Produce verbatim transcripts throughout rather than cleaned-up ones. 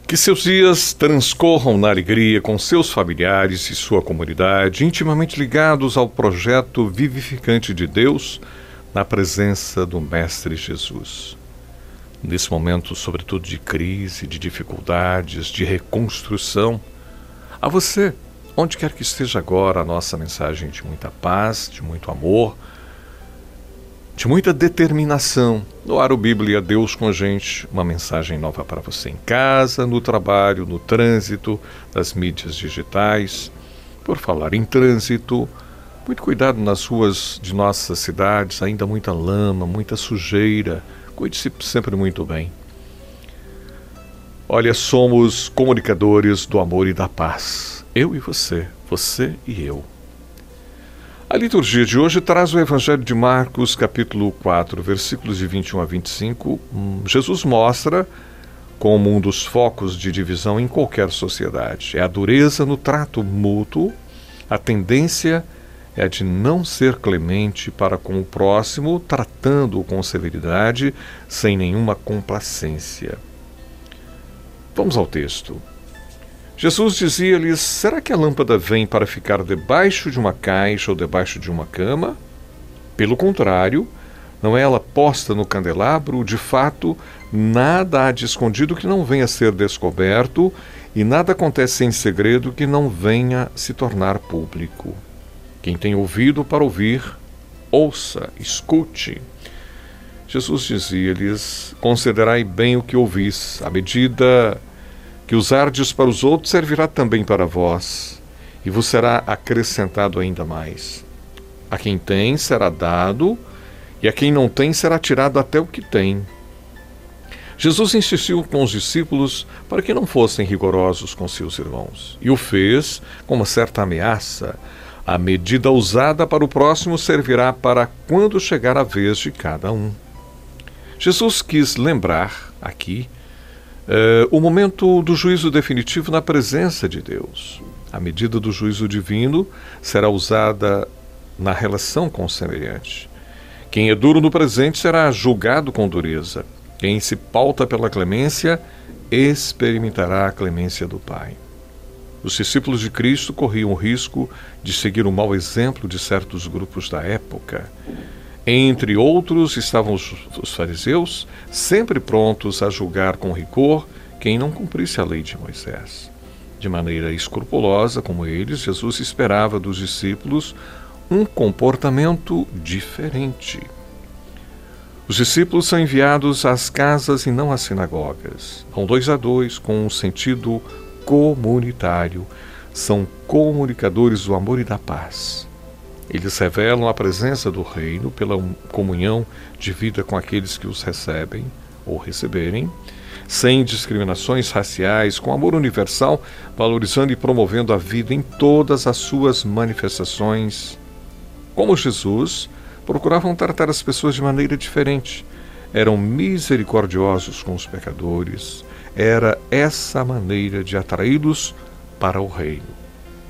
Que seus dias transcorram na alegria com seus familiares e sua comunidade, intimamente ligados ao projeto vivificante de Deus, na presença do Mestre Jesus. Nesse momento, sobretudo de crise, de dificuldades, de reconstrução, a você, onde quer que esteja agora, a nossa mensagem de muita paz, de muito amor, de muita determinação. No Ar o Bíblia, Deus com a gente, uma mensagem nova para você em casa, no trabalho, no trânsito, nas mídias digitais. Por falar em trânsito, muito cuidado nas ruas de nossas cidades, ainda muita lama, muita sujeira. Cuide-se sempre muito bem. Olha, somos comunicadores do amor e da paz. Eu e você, você e eu. A liturgia de hoje traz o Evangelho de Marcos, capítulo quatro, versículos de vinte e um a vinte e cinco. Jesus mostra como um dos focos de divisão em qualquer sociedade é a dureza no trato mútuo. A tendência é a de não ser clemente para com o próximo, tratando-o com severidade, sem nenhuma complacência. Vamos ao texto. Jesus dizia-lhes: será que a lâmpada vem para ficar debaixo de uma caixa ou debaixo de uma cama? Pelo contrário, não é ela posta no candelabro? De fato, nada há de escondido que não venha a ser descoberto, e nada acontece em segredo que não venha se tornar público. Quem tem ouvido para ouvir, ouça, escute. Jesus dizia-lhes: considerai bem o que ouvis, a medida que usardes para os outros servirá também para vós, e vos será acrescentado ainda mais. A quem tem será dado, e a quem não tem será tirado até o que tem. Jesus insistiu com os discípulos para que não fossem rigorosos com seus irmãos, e o fez com uma certa ameaça. A medida usada para o próximo servirá para quando chegar a vez de cada um. Jesus quis lembrar aqui Uh, o momento do juízo definitivo na presença de Deus. A medida do juízo divino será usada na relação com o semelhante. Quem é duro no presente será julgado com dureza. Quem se pauta pela clemência experimentará a clemência do Pai. Os discípulos de Cristo corriam o risco de seguir o mau exemplo de certos grupos da época. Entre outros estavam os, os fariseus, sempre prontos a julgar com rigor quem não cumprisse a lei de Moisés. De maneira escrupulosa, como eles, Jesus esperava dos discípulos um comportamento diferente. Os discípulos são enviados às casas e não às sinagogas. Vão dois a dois, com um sentido comunitário. São comunicadores do amor e da paz. Eles revelam a presença do reino pela comunhão de vida com aqueles que os recebem ou receberem, sem discriminações raciais, com amor universal, valorizando e promovendo a vida em todas as suas manifestações. Como Jesus, procuravam tratar as pessoas de maneira diferente. Eram misericordiosos com os pecadores. Era essa maneira de atraí-los para o reino.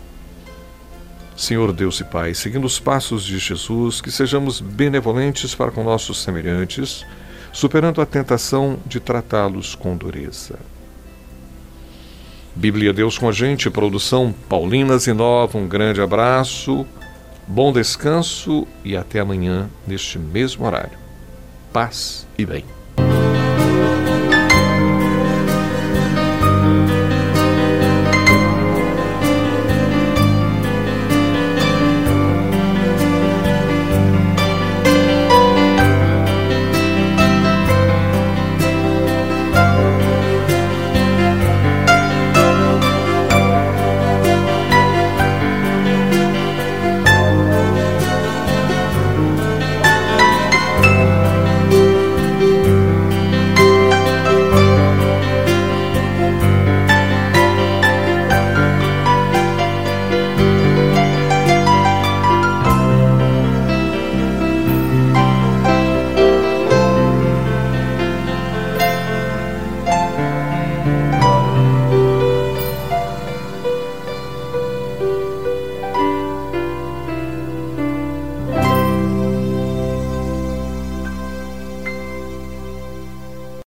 Senhor Deus e Pai, seguindo os passos de Jesus, que sejamos benevolentes para com nossos semelhantes, superando a tentação de tratá-los com dureza. Bíblia Deus com a gente, produção Paulina Zinova, um grande abraço, bom descanso e até amanhã neste mesmo horário. Paz e bem.